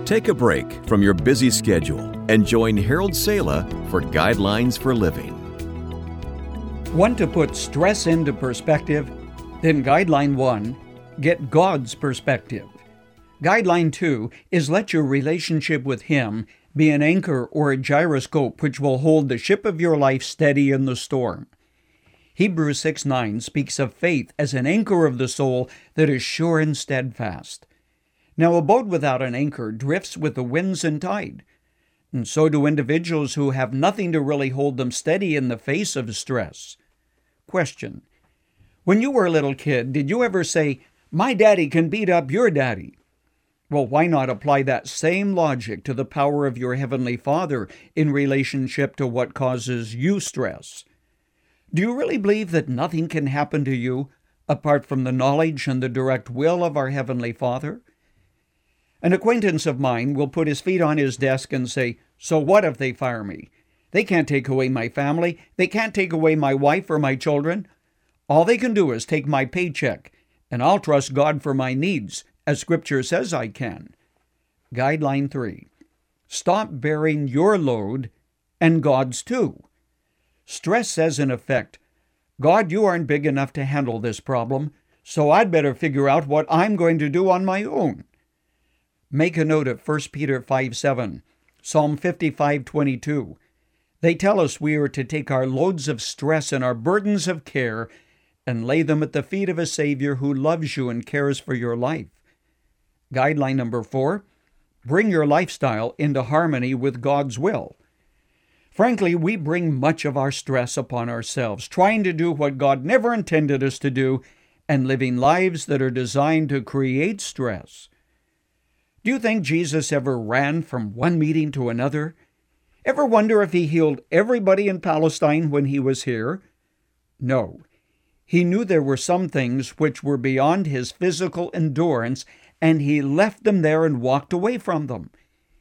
Take a break from your busy schedule and join Harold Sala for Guidelines for Living. Want to put stress into perspective? Then Guideline 1, get God's perspective. Guideline 2 is let your relationship with Him be an anchor or a gyroscope which will hold the ship of your life steady in the storm. Hebrews 6:9 speaks of faith as an anchor of the soul that is sure and steadfast. Now, a boat without an anchor drifts with the winds and tide, and so do individuals who have nothing to really hold them steady in the face of stress. Question: when you were a little kid, did you ever say, "My daddy can beat up your daddy"? Well, why not apply that same logic to the power of your Heavenly Father in relationship to what causes you stress? Do you really believe that nothing can happen to you apart from the knowledge and the direct will of our Heavenly Father? An acquaintance of mine will put his feet on his desk and say, "So what if they fire me? They can't take away my family. They can't take away my wife or my children. All they can do is take my paycheck, and I'll trust God for my needs, as Scripture says I can." Guideline 3. Stop bearing your load and God's too. Stress says in effect, "God, you aren't big enough to handle this problem, so I'd better figure out what I'm going to do on my own." Make a note of 1 Peter 5:7, Psalm 55:22. They tell us we are to take our loads of stress and our burdens of care and lay them at the feet of a Savior who loves you and cares for your life. Guideline number 4, bring your lifestyle into harmony with God's will. Frankly, we bring much of our stress upon ourselves, trying to do what God never intended us to do and living lives that are designed to create stress. Do you think Jesus ever ran from one meeting to another? Ever wonder if He healed everybody in Palestine when He was here? No. He knew there were some things which were beyond His physical endurance, and He left them there and walked away from them.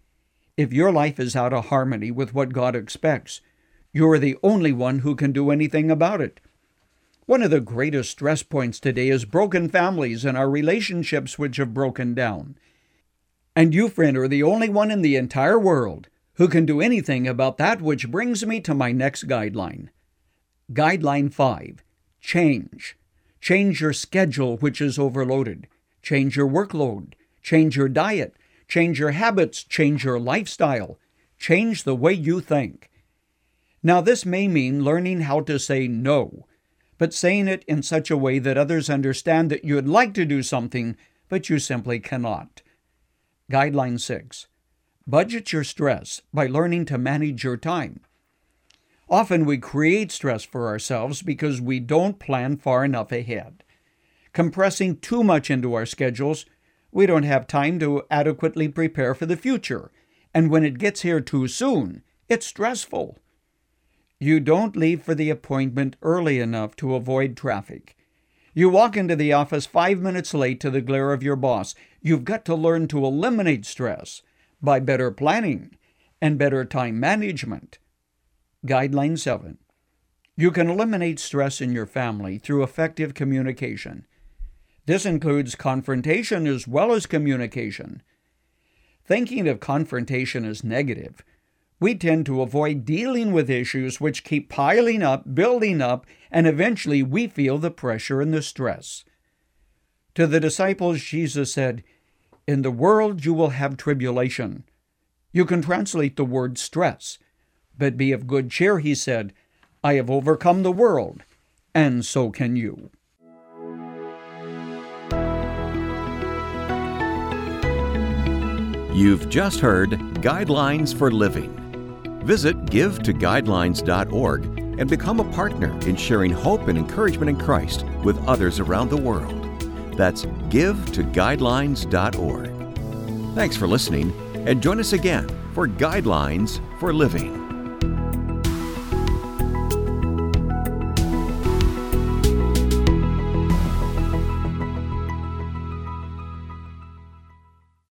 If your life is out of harmony with what God expects, you are the only one who can do anything about it. One of the greatest stress points today is broken families and our relationships which have broken down. And you, friend, are the only one in the entire world who can do anything about that, which brings me to my next guideline. Guideline 5. Change. Change your schedule, which is overloaded. Change your workload. Change your diet. Change your habits. Change your lifestyle. Change the way you think. Now, this may mean learning how to say no, but saying it in such a way that others understand that you'd like to do something, but you simply cannot. Guideline 6. Budget your stress by learning to manage your time. Often we create stress for ourselves because we don't plan far enough ahead. Compressing too much into our schedules, we don't have time to adequately prepare for the future, and when it gets here too soon, it's stressful. You don't leave for the appointment early enough to avoid traffic. You walk into the office 5 minutes late to the glare of your boss. You've got to learn to eliminate stress by better planning and better time management. Guideline 7. You can eliminate stress in your family through effective communication. This includes confrontation as well as communication. Thinking of confrontation as negative, we tend to avoid dealing with issues which keep piling up, building up, and eventually we feel the pressure and the stress. To the disciples, Jesus said, "In the world you will have tribulation." You can translate the word stress, but be of good cheer, He said, "I have overcome the world, and so can you." You've just heard Guidelines for Living. Visit givetoguidelines.org and become a partner in sharing hope and encouragement in Christ with others around the world. That's givetoguidelines.org. Thanks for listening, and join us again for Guidelines for Living.